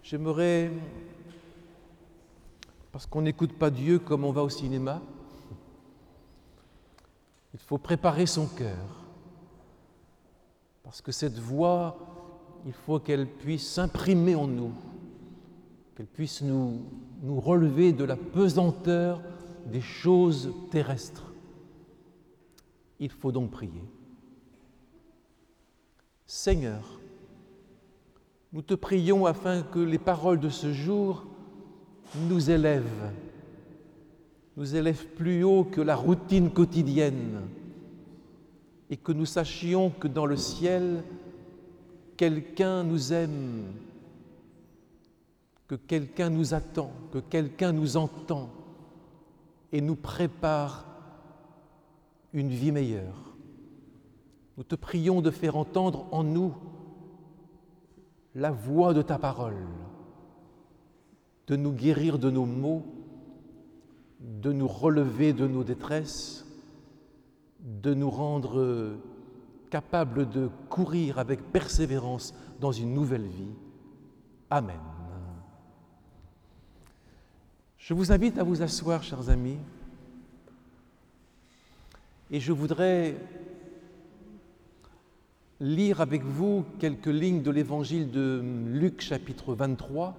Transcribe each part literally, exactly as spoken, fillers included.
J'aimerais, parce qu'on n'écoute pas Dieu comme on va au cinéma, il faut préparer son cœur, parce que cette voix, il faut qu'elle puisse s'imprimer en nous, qu'elle puisse nous, nous relever de la pesanteur des choses terrestres. Il faut donc prier. Seigneur, nous te prions afin que les paroles de ce jour nous élèvent, nous élèvent plus haut que la routine quotidienne et que nous sachions que dans le ciel, quelqu'un nous aime, que quelqu'un nous attend, que quelqu'un nous entend et nous prépare une vie meilleure. Nous te prions de faire entendre en nous la voix de ta parole, de nous guérir de nos maux, de nous relever de nos détresses, de nous rendre capables de courir avec persévérance dans une nouvelle vie. Amen. Je vous invite à vous asseoir, chers amis, et je voudrais lire avec vous quelques lignes de l'évangile de Luc, chapitre vingt-trois,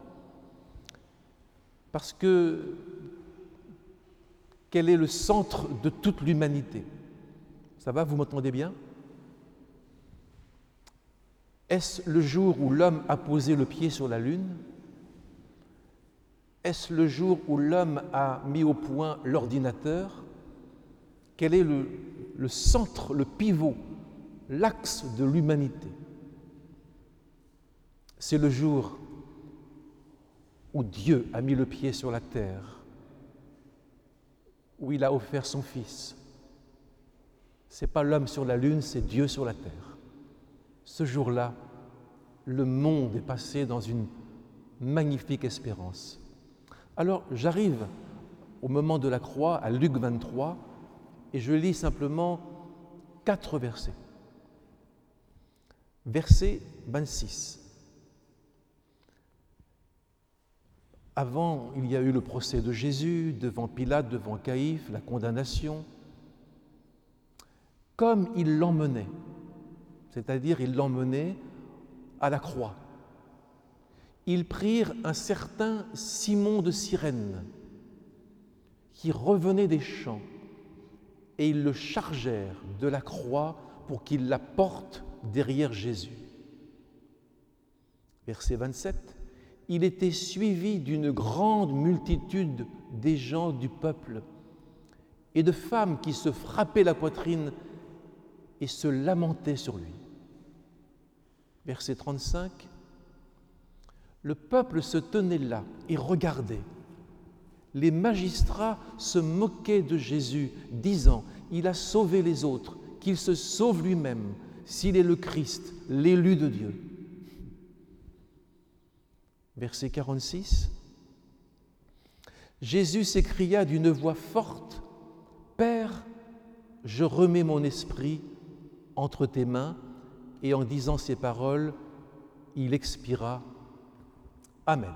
parce que quel est le centre de toute l'humanité? Ça va, vous m'entendez bien? Est-ce le jour où l'homme a posé le pied sur la Lune? Est-ce le jour où l'homme a mis au point l'ordinateur? Quel est le, le centre, le pivot, l'axe de l'humanité? C'est le jour où Dieu a mis le pied sur la terre, où il a offert son Fils. Ce n'est pas l'homme sur la lune, c'est Dieu sur la terre. Ce jour-là, le monde est passé dans une magnifique espérance. Alors, j'arrive au moment de la croix, à Luc vingt-trois, et je lis simplement quatre versets. Verset vingt-six. Avant, il y a eu le procès de Jésus, devant Pilate, devant Caïphe, la condamnation. Comme il l'emmenait, c'est-à-dire il l'emmenait à la croix, ils prirent un certain Simon de Cyrène, qui revenait des champs, et ils le chargèrent de la croix pour qu'il la porte derrière Jésus. Verset vingt-sept. Il était suivi d'une grande multitude des gens du peuple et de femmes qui se frappaient la poitrine et se lamentaient sur lui. Verset trente-cinq. Le peuple se tenait là et regardait. Les magistrats se moquaient de Jésus, disant « Il a sauvé les autres, qu'il se sauve lui-même, s'il est le Christ, l'élu de Dieu. » Verset quarante-six. Jésus s'écria d'une voix forte, « Père, je remets mon esprit entre tes mains. » Et en disant ces paroles, il expira. Amen.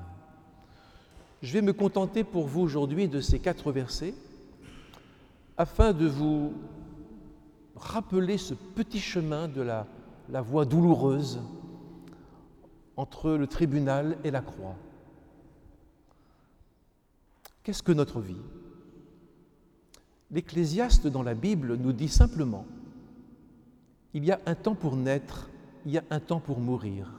Je vais me contenter pour vous aujourd'hui de ces quatre versets, afin de vous rappeler ce petit chemin de la, la voie douloureuse entre le tribunal et la croix. Qu'est-ce que notre vie? L'Ecclésiaste dans la Bible nous dit simplement: il y a un temps pour naître, il y a un temps pour mourir.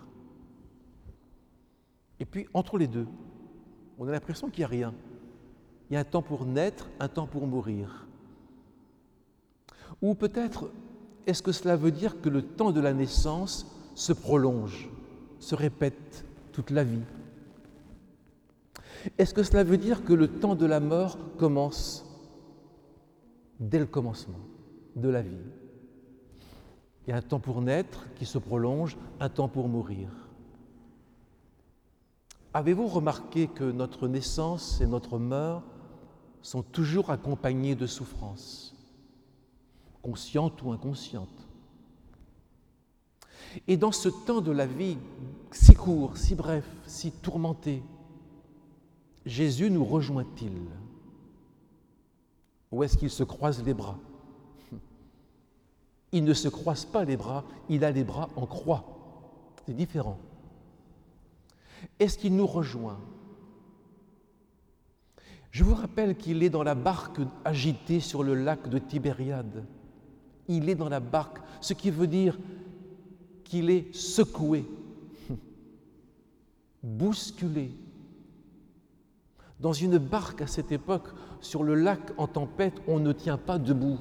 Et puis, entre les deux, on a l'impression qu'il n'y a rien. Il y a un temps pour naître, un temps pour mourir. Ou peut-être, est-ce que cela veut dire que le temps de la naissance se prolonge, se répète toute la vie? Est-ce que cela veut dire que le temps de la mort commence dès le commencement de la vie? Il y a un temps pour naître qui se prolonge, un temps pour mourir. Avez-vous remarqué que notre naissance et notre mort sont toujours accompagnées de souffrances, conscientes ou inconscientes? Et dans ce temps de la vie si court, si bref, si tourmenté, Jésus nous rejoint-il? Ou est-ce qu'il se croise les bras? Il ne se croise pas les bras, il a les bras en croix. C'est différent. Est-ce qu'il nous rejoint? Je vous rappelle qu'il est dans la barque agitée sur le lac de Tibériade. Il est dans la barque, ce qui veut dire qu'il est secoué, bousculé. Dans une barque à cette époque, sur le lac en tempête, on ne tient pas debout.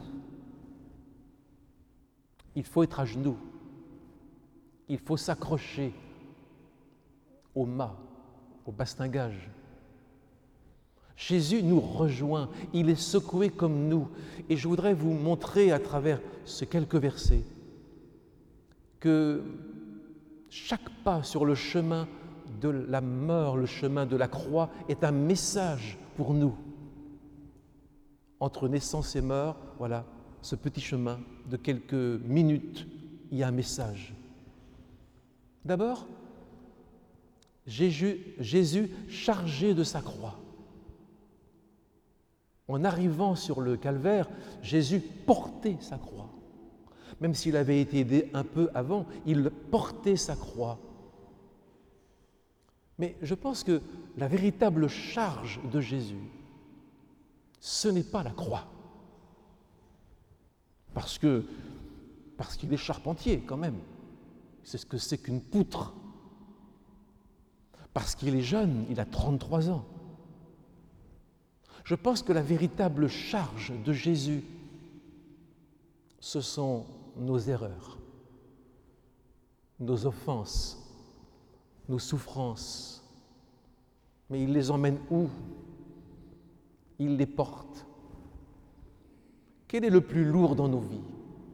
Il faut être à genoux. Il faut s'accrocher au mât, au bastingage. Jésus nous rejoint, il est secoué comme nous. Et je voudrais vous montrer à travers ces quelques versets que chaque pas sur le chemin de la mort, le chemin de la croix, est un message pour nous. Entre naissance et mort, voilà, ce petit chemin de quelques minutes, il y a un message. D'abord, Jésus, Jésus chargé de sa croix. En arrivant sur le calvaire, Jésus portait sa croix. Même s'il avait été aidé un peu avant, il portait sa croix. Mais je pense que la véritable charge de Jésus, ce n'est pas la croix. Parce que, parce qu'il est charpentier quand même. C'est ce que c'est qu'une poutre. Parce qu'il est jeune, il a trente-trois ans. Je pense que la véritable charge de Jésus, ce sont nos erreurs, nos offenses, nos souffrances. Mais il les emmène où? Il les porte. Quel est le plus lourd dans nos vies?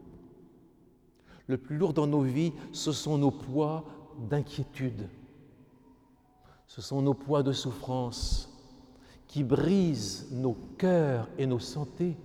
Le plus lourd dans nos vies, ce sont nos poids d'inquiétude. Ce sont nos poids de souffrance qui brisent nos cœurs et nos santé.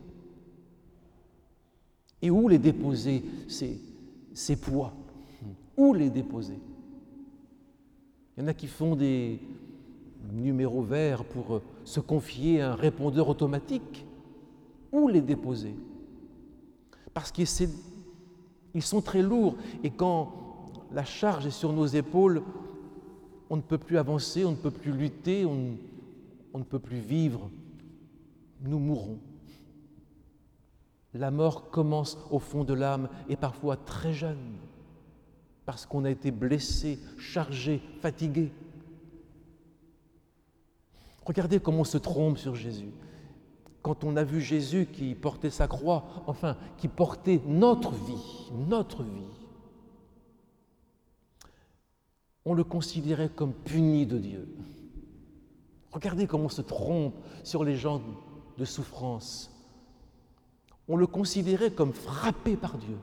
Et où les déposer, ces, ces poids? Où les déposer? Il y en a qui font des numéros verts pour se confier à un répondeur automatique. Où les déposer? Parce qu'ils sont très lourds et quand la charge est sur nos épaules, on ne peut plus avancer, on ne peut plus lutter, on, on ne peut plus vivre. Nous mourrons. La mort commence au fond de l'âme et parfois très jeune, parce qu'on a été blessé, chargé, fatigué. Regardez comment on se trompe sur Jésus. Quand on a vu Jésus qui portait sa croix, enfin, qui portait notre vie, notre vie, on le considérait comme puni de Dieu. Regardez comment on se trompe sur les gens de souffrance. On le considérait comme frappé par Dieu.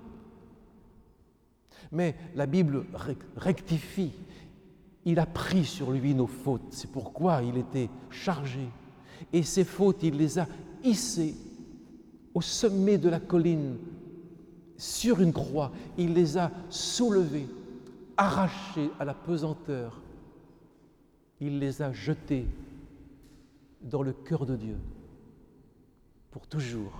Mais la Bible rectifie. Il a pris sur lui nos fautes. C'est pourquoi il était chargé. Et ces fautes, il les a hissées au sommet de la colline, sur une croix. Il les a soulevées, arrachées à la pesanteur. Il les a jetées dans le cœur de Dieu, pour toujours.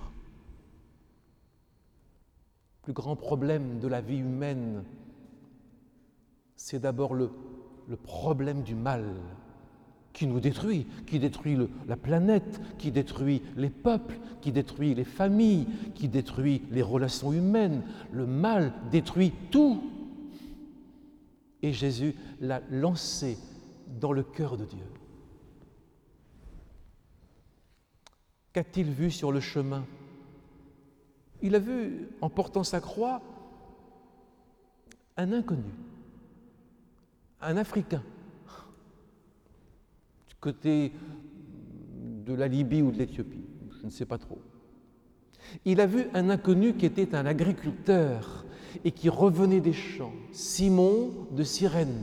Le plus grand problème de la vie humaine, c'est d'abord le, le problème du mal qui nous détruit, qui détruit le, la planète, qui détruit les peuples, qui détruit les familles, qui détruit les relations humaines. Le mal détruit tout. Et Jésus l'a lancé dans le cœur de Dieu. Qu'a-t-il vu sur le chemin? Il a vu, en portant sa croix, un inconnu, un Africain, du côté de la Libye ou de l'Éthiopie, je ne sais pas trop. Il a vu un inconnu qui était un agriculteur et qui revenait des champs, Simon de Cyrène.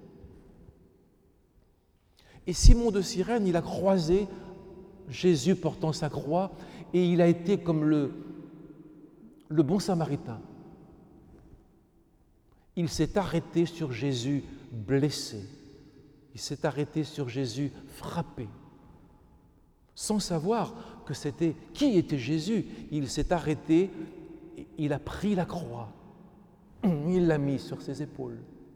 Et Simon de Cyrène, il a croisé Jésus portant sa croix et il a été comme le, le bon samaritain. Il s'est arrêté sur Jésus blessé. Il s'est arrêté sur Jésus frappé. Sans savoir que c'était qui était Jésus, il s'est arrêté, il a pris la croix, il l'a mis sur ses épaules.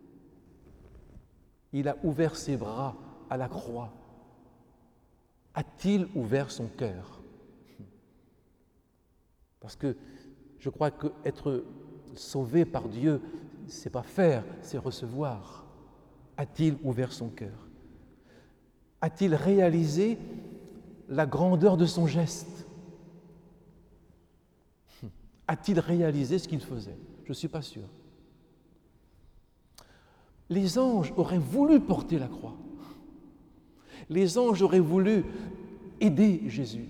Il a ouvert ses bras à la croix. A-t-il ouvert son cœur? Parce que je crois qu'être sauvé par Dieu, c'est pas faire, c'est recevoir. A-t-il ouvert son cœur? A-t-il réalisé la grandeur de son geste? A-t-il réalisé ce qu'il faisait? Je ne suis pas sûr. Les anges auraient voulu porter la croix. Les anges auraient voulu aider Jésus.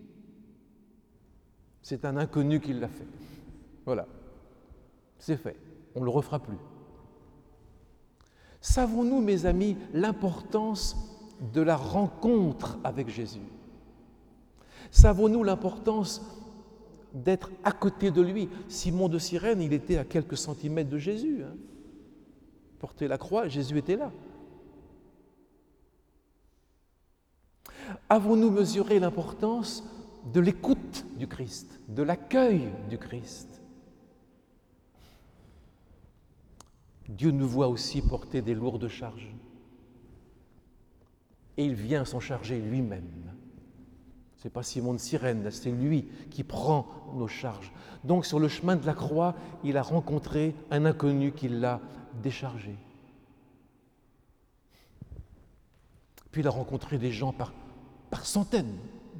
C'est un inconnu qui l'a fait. Voilà, c'est fait. On ne le refera plus. Savons-nous, mes amis, l'importance de la rencontre avec Jésus? Savons-nous l'importance d'être à côté de lui? Simon de Cyrène, il était à quelques centimètres de Jésus. Hein. Porter la croix, Jésus était là. Avons-nous mesuré l'importance de l'écoute du Christ, de l'accueil du Christ? Dieu nous voit aussi porter des lourdes charges. Et il vient s'en charger lui-même. Ce n'est pas Simon de Cyrène, c'est lui qui prend nos charges. Donc sur le chemin de la croix, il a rencontré un inconnu qui l'a déchargé. Puis il a rencontré des gens par, par centaines.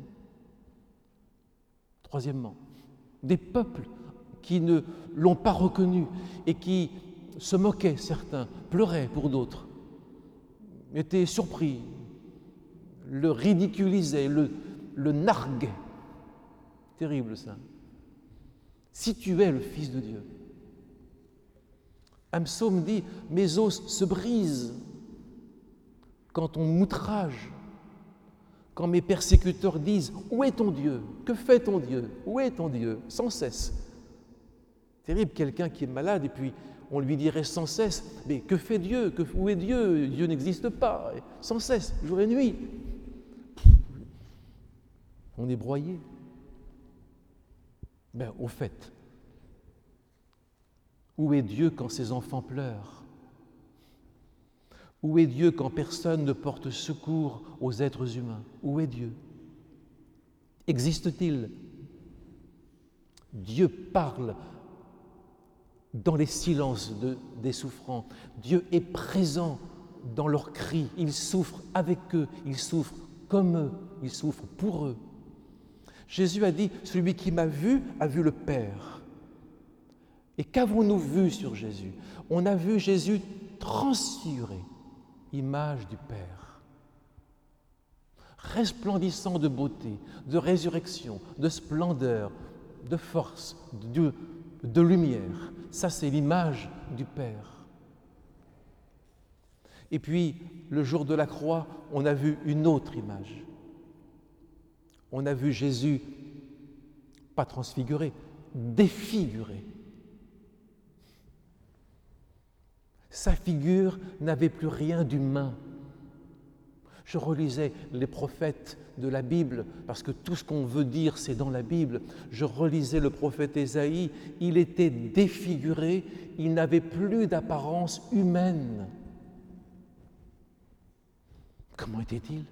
Troisièmement, des peuples qui ne l'ont pas reconnu et qui se moquaient, certains, pleuraient pour d'autres, étaient surpris, le ridiculisaient, le, le narguaient. Terrible ça. Si tu es le Fils de Dieu. Un psaume dit « Mes os se brisent quand on m'outrage, quand mes persécuteurs disent « Où est ton Dieu? Que fait ton Dieu? Où est ton Dieu ?» Sans cesse. Terrible, quelqu'un qui est malade et puis on lui dirait sans cesse « Mais que fait Dieu? Que, où est Dieu? Dieu n'existe pas. » Sans cesse, jour et nuit. On est broyé. Ben, au fait, où est Dieu quand ses enfants pleurent? Où est Dieu quand personne ne porte secours aux êtres humains? Où est Dieu? Existe-t-il? Dieu parle dans les silences de, des souffrants. Dieu est présent dans leurs cris. Il souffre avec eux, il souffre comme eux, il souffre pour eux. Jésus a dit, celui qui m'a vu a vu le Père. Et qu'avons-nous vu sur Jésus? On a vu Jésus transfiguré, image du Père, resplendissant de beauté, de résurrection, de splendeur, de force, de, de lumière. Ça, c'est l'image du Père. Et puis, le jour de la croix, on a vu une autre image. On a vu Jésus, pas transfiguré, défiguré. Sa figure n'avait plus rien d'humain. Je relisais les prophètes de la Bible, parce que tout ce qu'on veut dire, c'est dans la Bible. Je relisais le prophète Ésaïe, il était défiguré, il n'avait plus d'apparence humaine. Comment était-il?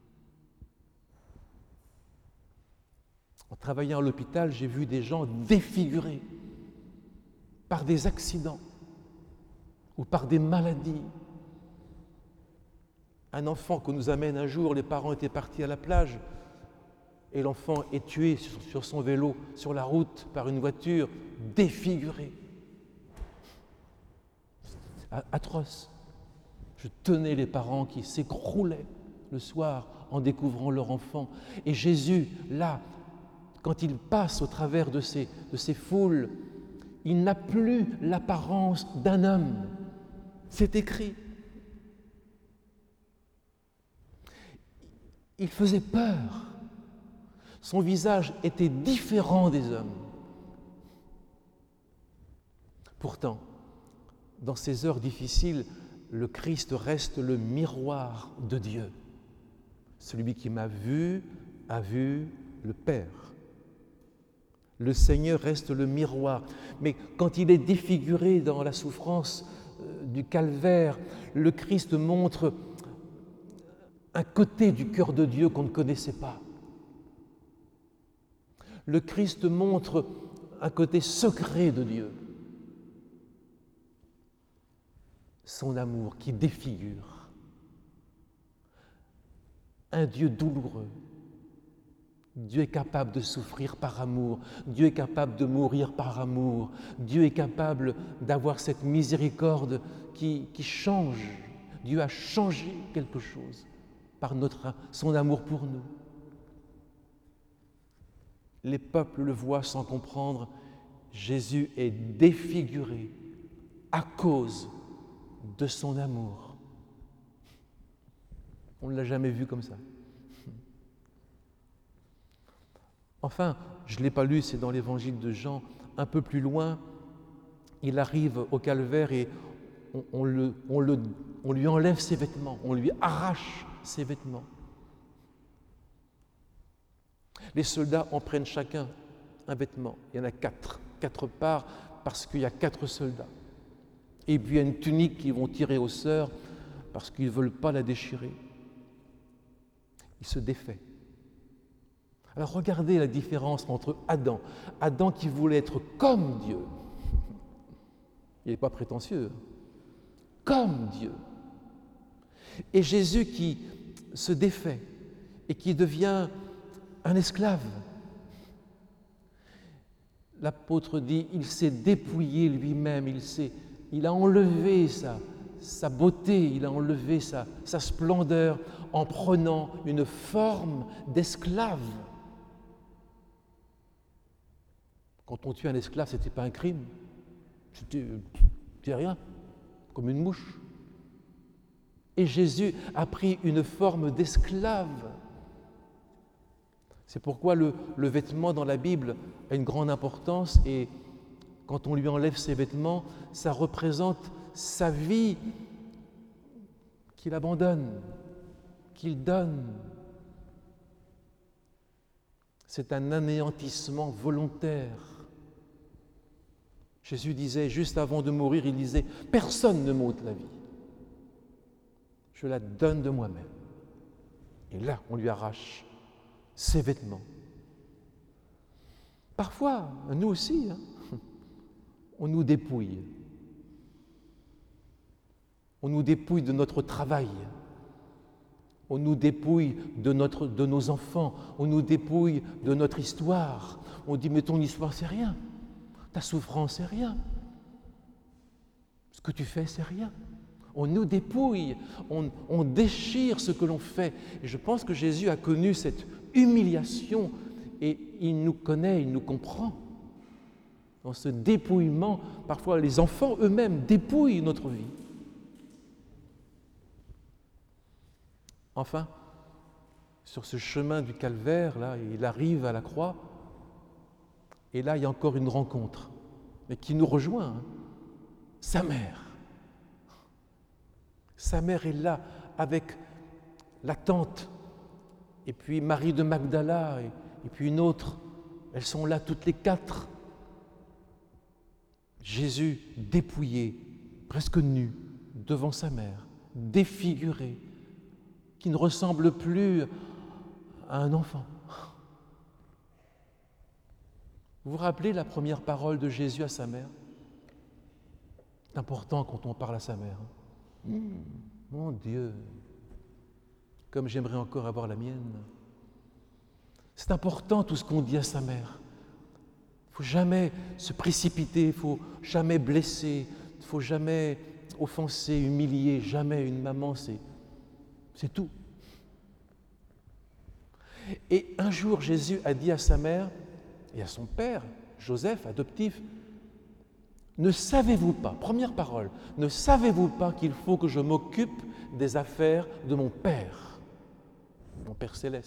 En travaillant à l'hôpital, j'ai vu des gens défigurés par des accidents ou par des maladies. Un enfant que nous amène un jour, les parents étaient partis à la plage et l'enfant est tué sur, sur son vélo, sur la route, par une voiture, défiguré. Atroce. Je tenais les parents qui s'écroulaient le soir en découvrant leur enfant. Et Jésus, là, quand il passe au travers de ces, de ces foules, il n'a plus l'apparence d'un homme. C'est écrit. Il faisait peur. Son visage était différent des hommes. Pourtant, dans ces heures difficiles, le Christ reste le miroir de Dieu. Celui qui m'a vu a vu le Père. Le Seigneur reste le miroir. Mais quand il est défiguré dans la souffrance du calvaire, le Christ montre un côté du cœur de Dieu qu'on ne connaissait pas. Le Christ montre un côté secret de Dieu, son amour qui défigure. Un Dieu douloureux. Dieu est capable de souffrir par amour. Dieu est capable de mourir par amour. Dieu est capable d'avoir cette miséricorde qui, qui change. Dieu a changé quelque chose par notre, son amour pour nous. Les peuples le voient sans comprendre. Jésus est défiguré à cause de son amour. On ne l'a jamais vu comme ça. Enfin, je ne l'ai pas lu, c'est dans l'évangile de Jean, un peu plus loin, il arrive au calvaire et on, on, le, on, le, on lui enlève ses vêtements, on lui arrache ses vêtements. Les soldats en prennent chacun un vêtement, il y en a quatre, quatre parts parce qu'il y a quatre soldats. Et puis il y a une tunique qu'ils vont tirer au sort parce qu'ils ne veulent pas la déchirer. Il se défait. Alors regardez la différence entre Adam. Adam qui voulait être comme Dieu. Il n'est pas prétentieux. Comme Dieu. Et Jésus qui se défait et qui devient un esclave. L'apôtre dit, il s'est dépouillé lui-même, il, s'est, il a enlevé sa, sa beauté, il a enlevé sa, sa splendeur en prenant une forme d'esclave. Quand on tue un esclave, ce n'était pas un crime, c'était, c'était rien, comme une mouche. Et Jésus a pris une forme d'esclave. C'est pourquoi le, le vêtement dans la Bible a une grande importance et quand on lui enlève ses vêtements, ça représente sa vie qu'il abandonne, qu'il donne. C'est un anéantissement volontaire. Jésus disait, juste avant de mourir, il disait « Personne ne m'ôte la vie. Je la donne de moi-même. » Et là, on lui arrache ses vêtements. Parfois, nous aussi, hein, on nous dépouille. On nous dépouille de notre travail. On nous dépouille de, notre, de nos enfants. On nous dépouille de notre histoire. On dit, mais ton histoire, c'est rien. Ta souffrance, c'est rien. Ce que tu fais, c'est rien. On nous dépouille, on, on déchire ce que l'on fait. Et je pense que Jésus a connu cette humiliation et il nous connaît, il nous comprend. Dans ce dépouillement, parfois les enfants eux-mêmes dépouillent notre vie. Enfin, sur ce chemin du calvaire, là, il arrive à la croix, et là, il y a encore une rencontre, mais qui nous rejoint, hein. Sa mère. Sa mère est là avec la tante, et puis Marie de Magdala, et, et puis une autre. Elles sont là toutes les quatre. Jésus dépouillé, presque nu, devant sa mère, défiguré, qui ne ressemble plus à un enfant. Vous vous rappelez la première parole de Jésus à sa mère? C'est important quand on parle à sa mère. Mmh, mon Dieu, comme j'aimerais encore avoir la mienne. C'est important tout ce qu'on dit à sa mère. Il ne faut jamais se précipiter, il ne faut jamais blesser, il ne faut jamais offenser, humilier, jamais. Une maman, c'est, c'est tout. Et un jour, Jésus a dit à sa mère et à son père, Joseph, adoptif, « Ne savez-vous pas, première parole, ne savez-vous pas qu'il faut que je m'occupe des affaires de mon Père, mon Père céleste ?»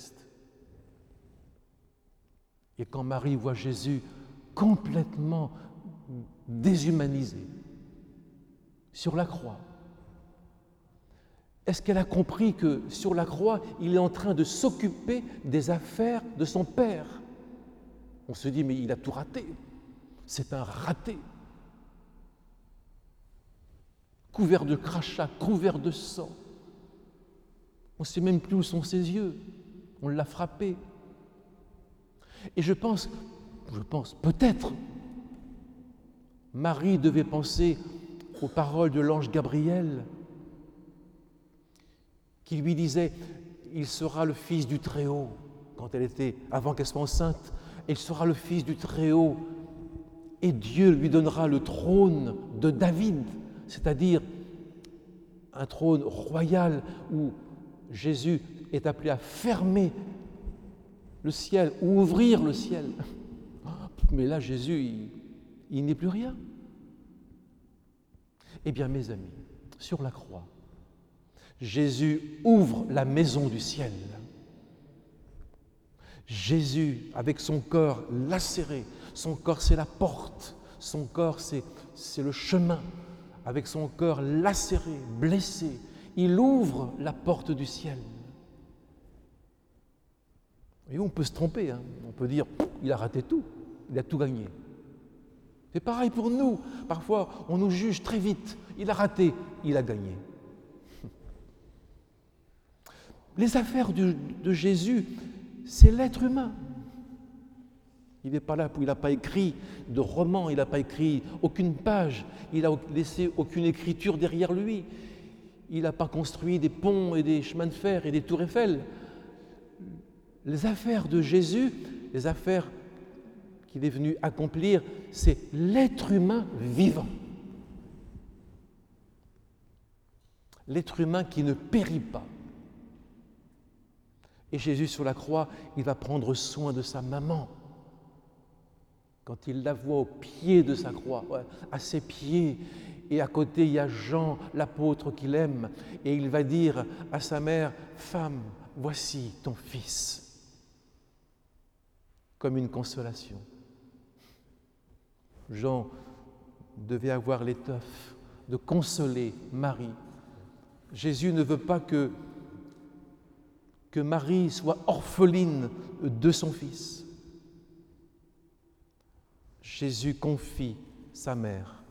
Et quand Marie voit Jésus complètement déshumanisé, sur la croix? Est-ce qu'elle a compris que sur la croix, il est en train de s'occuper des affaires de son Père? On se dit, mais il a tout raté. C'est un raté. Couvert de crachats, couvert de sang. On ne sait même plus où sont ses yeux. On l'a frappé. Et je pense, je pense peut-être, Marie devait penser aux paroles de l'ange Gabriel qui lui disait « Il sera le fils du Très-Haut » quand elle était, avant qu'elle soit enceinte, « Il sera le fils du Très-Haut et Dieu lui donnera le trône de David », c'est-à-dire un trône royal où Jésus est appelé à fermer le ciel ou ouvrir le ciel. Mais là, Jésus, il, il n'est plus rien. Eh bien, mes amis, sur la croix, Jésus ouvre la maison du ciel. Jésus, avec son corps lacéré, son corps c'est la porte, son corps c'est, c'est le chemin, avec son corps lacéré, blessé, il ouvre la porte du ciel. Et on peut se tromper, hein. On peut dire, il a raté tout, il a tout gagné. C'est pareil pour nous, parfois on nous juge très vite, il a raté, il a gagné. Les affaires de, de Jésus, c'est l'être humain. Il n'est pas là, il n'a pas écrit de roman, il n'a pas écrit aucune page, il n'a laissé aucune écriture derrière lui. Il n'a pas construit des ponts et des chemins de fer et des tours Eiffel. Les affaires de Jésus, les affaires qu'il est venu accomplir, c'est l'être humain vivant. L'être humain qui ne périt pas. Et Jésus sur la croix, il va prendre soin de sa maman. Quand il la voit au pied de sa croix, ouais, à ses pieds, et à côté il y a Jean, l'apôtre qu'il aime, et il va dire à sa mère, « Femme, voici ton fils », comme une consolation. Jean devait avoir l'étoffe de consoler Marie. Jésus ne veut pas que que Marie soit orpheline de son fils. Jésus confie sa mère,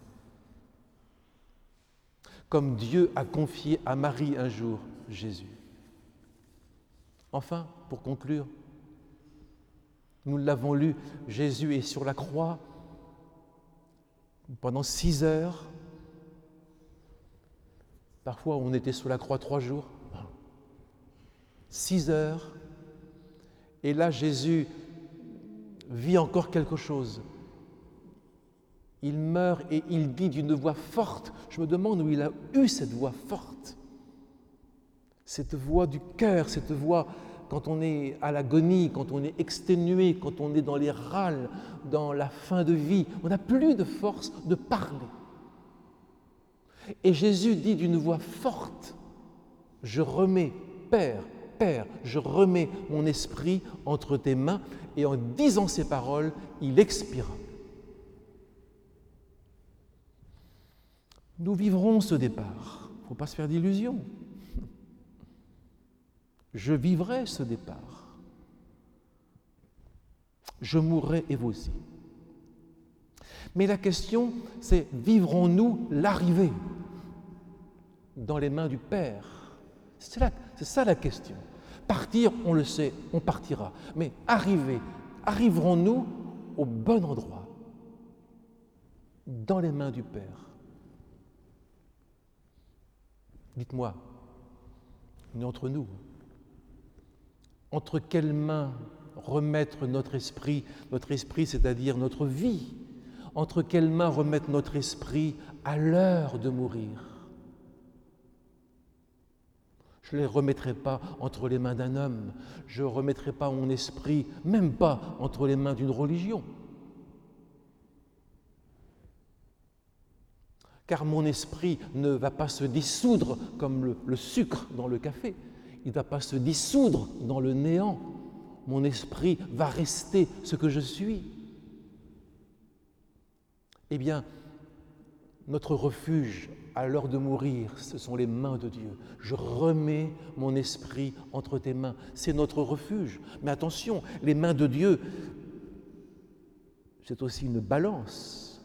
comme Dieu a confié à Marie un jour Jésus. Enfin, pour conclure, nous l'avons lu, Jésus est sur la croix pendant six heures. Parfois, on était sur la croix trois jours. Six heures, et là Jésus vit encore quelque chose. Il meurt et il dit d'une voix forte, je me demande où il a eu cette voix forte, cette voix du cœur, cette voix quand on est à l'agonie, quand on est exténué, quand on est dans les râles, dans la fin de vie, on n'a plus de force de parler. Et Jésus dit d'une voix forte, je remets, Père, Père, je remets mon esprit entre tes mains, et en disant ces paroles, il expira. Nous vivrons ce départ. Il ne faut pas se faire d'illusions. Je vivrai ce départ. Je mourrai et vous aussi. Mais la question, c'est vivrons-nous l'arrivée dans les mains du Père? C'est là, c'est ça la question. Partir, on le sait, on partira. Mais arriver, arriverons-nous au bon endroit, dans les mains du Père? Dites-moi, entre nous, entre quelles mains remettre notre esprit, notre esprit, c'est-à-dire notre vie, entre quelles mains remettre notre esprit à l'heure de mourir? Je ne les remettrai pas entre les mains d'un homme, je ne remettrai pas mon esprit, même pas entre les mains d'une religion. Car mon esprit ne va pas se dissoudre comme le, le sucre dans le café, il ne va pas se dissoudre dans le néant. Mon esprit va rester ce que je suis. Eh bien, notre refuge à l'heure de mourir, ce sont les mains de Dieu. Je remets mon esprit entre tes mains. C'est notre refuge. Mais attention, les mains de Dieu, c'est aussi une balance.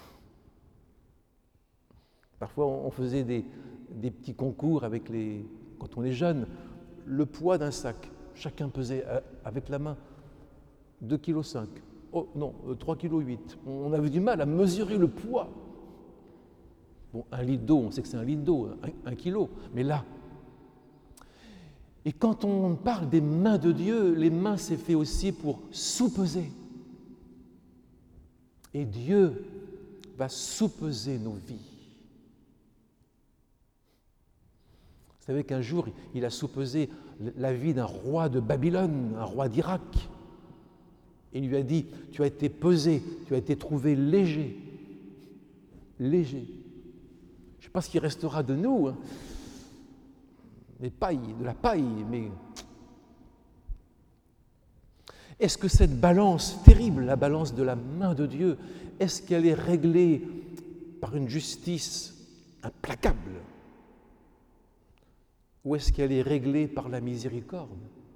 Parfois, on faisait des, des petits concours avec les, quand on est jeune, le poids d'un sac. Chacun pesait avec la main deux virgule cinq kilos. Oh non, trois virgule huit kilos. On avait du mal à mesurer le poids. Bon, un litre d'eau, on sait que c'est un litre d'eau, un, un kilo, mais là. Et quand on parle des mains de Dieu, les mains, c'est fait aussi pour soupeser. Et Dieu va soupeser nos vies. Vous savez qu'un jour, il a soupesé la vie d'un roi de Babylone, un roi d'Irak. Il lui a dit, tu as été pesé, tu as été trouvé léger. Léger. Je ne sais pas ce qui restera de nous, hein. Des pailles, de la paille, mais... Est-ce que cette balance terrible, la balance de la main de Dieu, est-ce qu'elle est réglée par une justice implacable? Ou est-ce qu'elle est réglée par la miséricorde?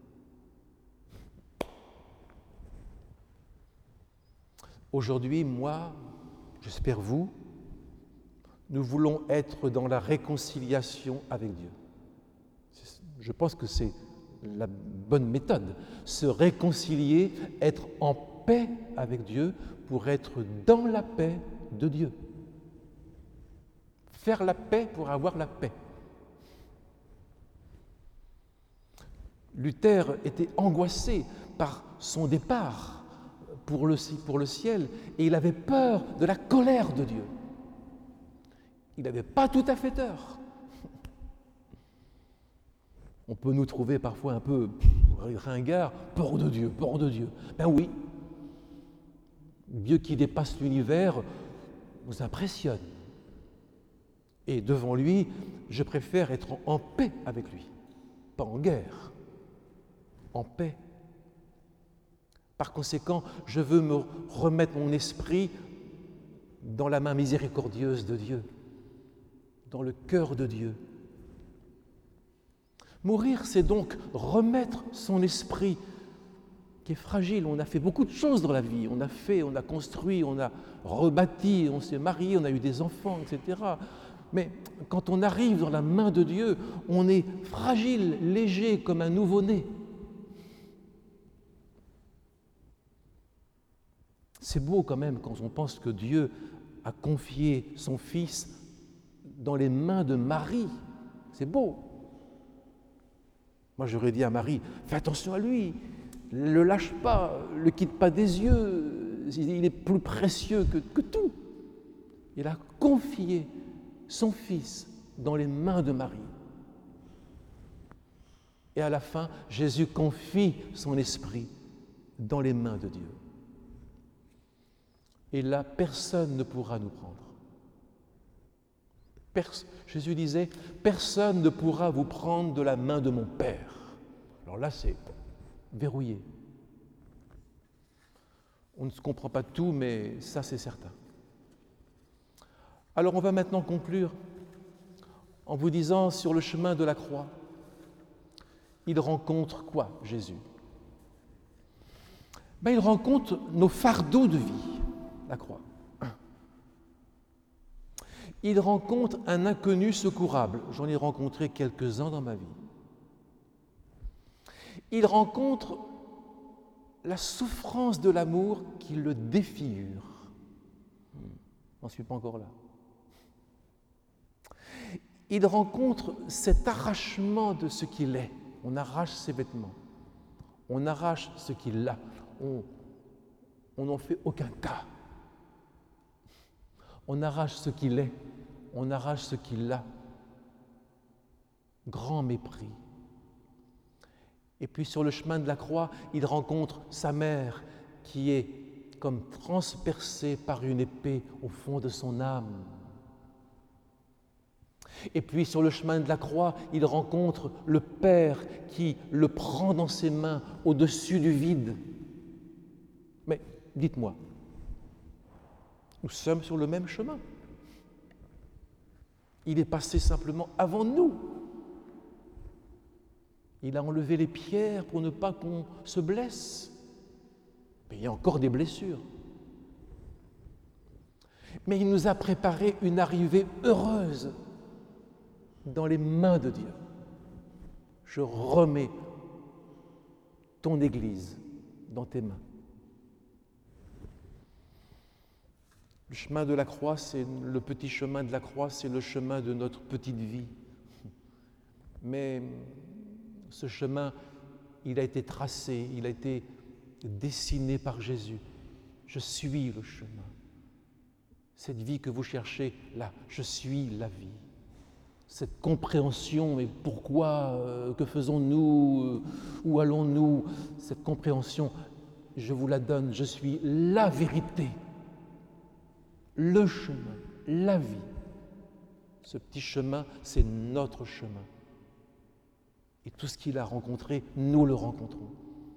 Aujourd'hui, moi, j'espère vous, nous voulons être dans la réconciliation avec Dieu. Je pense que c'est la bonne méthode. Se réconcilier, être en paix avec Dieu pour être dans la paix de Dieu. Faire la paix pour avoir la paix. Luther était angoissé par son départ pour le, pour le ciel et il avait peur de la colère de Dieu. Il n'avait pas tout à fait tort. On peut nous trouver parfois un peu ringards, peur de Dieu, peur de Dieu. Ben oui, Dieu qui dépasse l'univers nous impressionne. Et devant lui, je préfère être en paix avec lui, pas en guerre, en paix. Par conséquent, je veux me remettre mon esprit dans la main miséricordieuse de Dieu, dans le cœur de Dieu. Mourir, c'est donc remettre son esprit qui est fragile. On a fait beaucoup de choses dans la vie. On a fait, on a construit, on a rebâti, on s'est marié, on a eu des enfants, et cetera. Mais quand on arrive dans la main de Dieu, on est fragile, léger, comme un nouveau-né. C'est beau quand même quand on pense que Dieu a confié son Fils dans les mains de Marie. C'est beau. Moi, j'aurais dit à Marie, fais attention à lui, ne le lâche pas, ne le quitte pas des yeux, il est plus précieux que, que tout. Il a confié son Fils dans les mains de Marie. Et à la fin, Jésus confie son esprit dans les mains de Dieu. Et là, personne ne pourra nous prendre. Pers- Jésus disait, personne ne pourra vous prendre de la main de mon Père. Alors là, c'est verrouillé. On ne se comprend pas tout, mais ça, c'est certain. Alors, on va maintenant conclure en vous disant, sur le chemin de la croix, il rencontre quoi, Jésus? Ben, il rencontre nos fardeaux de vie, la croix. Il rencontre un inconnu secourable. J'en ai rencontré quelques-uns dans ma vie. Il rencontre la souffrance de l'amour qui le défigure. Je n'en suis pas encore là. Il rencontre cet arrachement de ce qu'il est. On arrache ses vêtements. On arrache ce qu'il a. On n'en fait aucun cas. On arrache ce qu'il est. On arrache ce qu'il a. Grand mépris. Et puis sur le chemin de la croix, il rencontre sa mère qui est comme transpercée par une épée au fond de son âme. Et puis sur le chemin de la croix, il rencontre le Père qui le prend dans ses mains au-dessus du vide. Mais dites-moi, nous sommes sur le même chemin. Il est passé simplement avant nous. Il a enlevé les pierres pour ne pas qu'on se blesse. Mais il y a encore des blessures. Mais il nous a préparé une arrivée heureuse dans les mains de Dieu. Je remets ton Église dans tes mains. Le chemin de la croix, c'est le petit chemin de la croix, c'est le chemin de notre petite vie. Mais ce chemin, il a été tracé, il a été dessiné par Jésus. Je suis le chemin. Cette vie que vous cherchez, là, je suis la vie. Cette compréhension, mais pourquoi, euh, que faisons-nous, euh, où allons-nous? Cette compréhension, je vous la donne, je suis la vérité, le chemin, la vie. Ce petit chemin, c'est notre chemin. Et tout ce qu'il a rencontré, nous le rencontrons.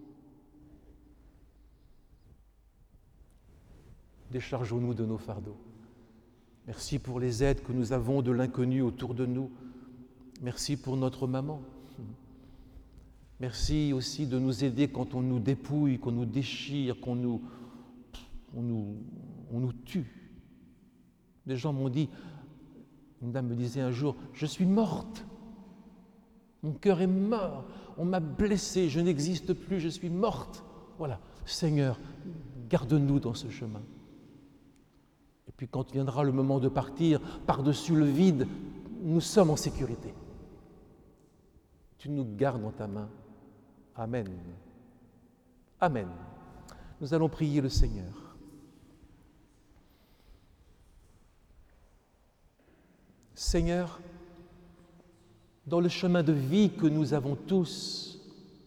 Déchargeons-nous de nos fardeaux. Merci pour les aides que nous avons de l'inconnu autour de nous. Merci pour notre maman. Merci aussi de nous aider quand on nous dépouille, qu'on nous déchire, qu'on nous, on nous, on nous tue. Des gens m'ont dit, une dame me disait un jour, je suis morte. Mon cœur est mort. On m'a blessée, je n'existe plus, je suis morte. Voilà, Seigneur, garde-nous dans ce chemin. Et puis quand viendra le moment de partir, par-dessus le vide, nous sommes en sécurité. Tu nous gardes dans ta main. Amen. Amen. Nous allons prier le Seigneur. Seigneur, dans le chemin de vie que nous avons tous,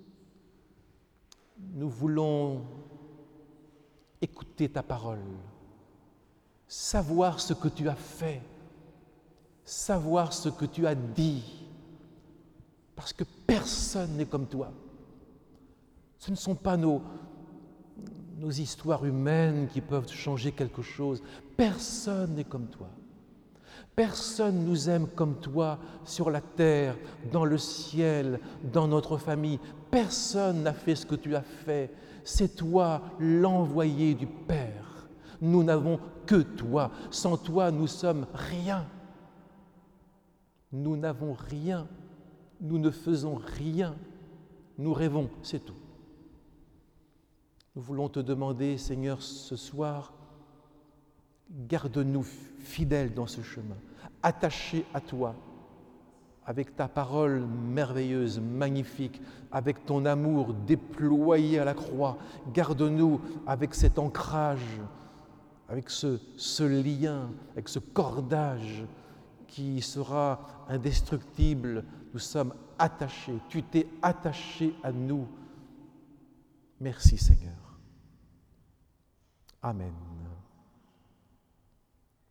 nous voulons écouter ta parole, savoir ce que tu as fait, savoir ce que tu as dit, parce que personne n'est comme toi. Ce ne sont pas nos, nos histoires humaines qui peuvent changer quelque chose. Personne n'est comme toi. Personne nous aime comme toi sur la terre, dans le ciel, dans notre famille. Personne n'a fait ce que tu as fait. C'est toi l'envoyé du Père. Nous n'avons que toi. Sans toi, nous sommes rien. Nous n'avons rien. Nous ne faisons rien. Nous rêvons, c'est tout. Nous voulons te demander, Seigneur, ce soir, garde-nous fidèles dans ce chemin, attachés à toi, avec ta parole merveilleuse, magnifique, avec ton amour déployé à la croix. Garde-nous avec cet ancrage, avec ce, ce lien, avec ce cordage qui sera indestructible. Nous sommes attachés, tu t'es attaché à nous. Merci Seigneur. Amen.